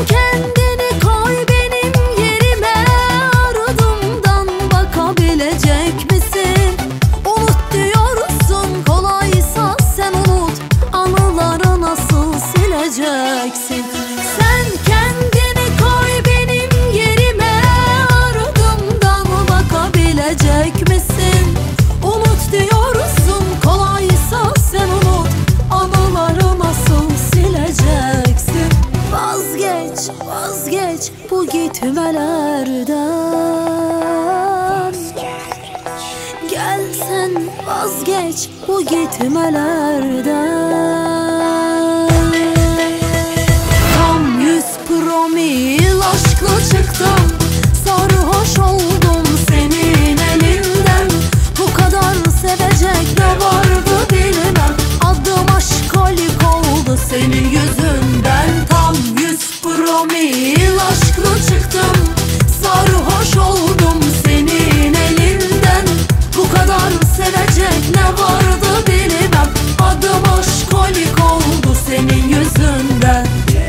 kendini koy benim yerime, ardımdan bakabilecek misin? Unut diyorsun, kolaysa sen unut, anıları nasıl sileceksin? Sen kendini koy benim yerime, ardımdan bakabilecek misin? Unut diyorsun, kolaysa sen unut, anıları nasıl sileceksin? Vazgeç, vazgeç bu gitmelerden. Gel sen vazgeç bu gitmelerden. Tam 100 promil aşkla çıktım, sarhoş oldum senin elinden. Bu kadar sevecek ne vardı bilmem, adım aşkolik oldu senin yüzünden. Tam 100 promil aşkla çıktım, sarhoş oldum senin elinden. Bu kadar sevecek ne vardı bilmem, adım aşkolik oldu senin yüzünden.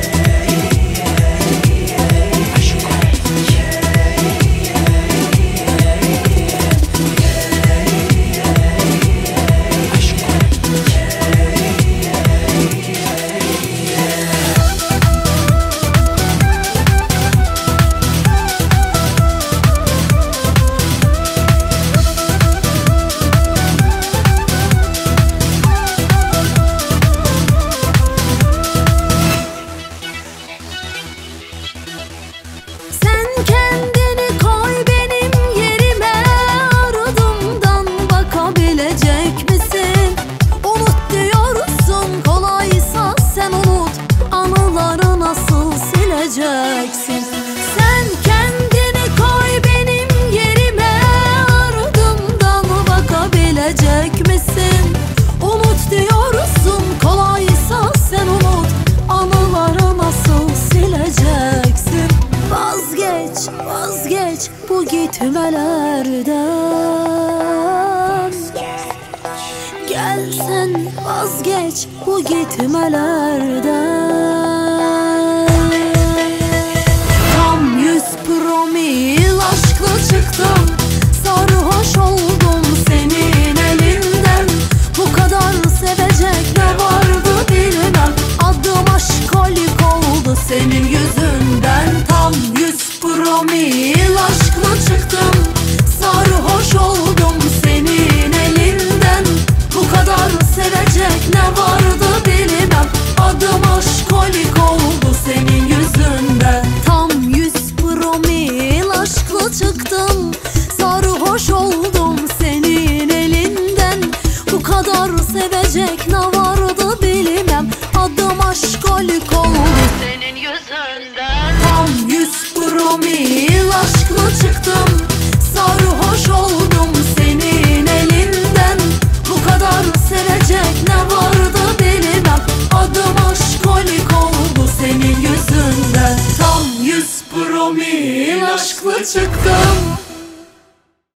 Sen kendini koy benim yerime, ardımdan bakabilecek misin? Unut diyorsun, kolaysa sen unut, anıları nasıl sileceksin? Vazgeç, vazgeç bu gitmelerden. Gel sen vazgeç bu gitmelerden. Promil aşkla çıktım, sarhoş oldum senin elinden. Bu kadar sevecek ne vardı bilmem, adım aşkolik oldu senin yüzünden. Tam 100 promil aşkla çıktım, sarhoş oldum senin elinden. Bu kadar sevecek ne vardı bilmem, adım aşkolik oldu senin yüzünden. Tam 100 promil aşkla çıktım, sarhoş oldum senin elinden. Bu kadar sevecek ne vardı bilmem, adım aşkolik oldu senin yüzünden. Tam 100 promil aşkla çıktım, sarhoş oldum senin elinden. Bu kadar sevecek ne vardı bilmem, adım aşkolik oldu senin yüzünden. Tam 100 promil aşkla çıktım.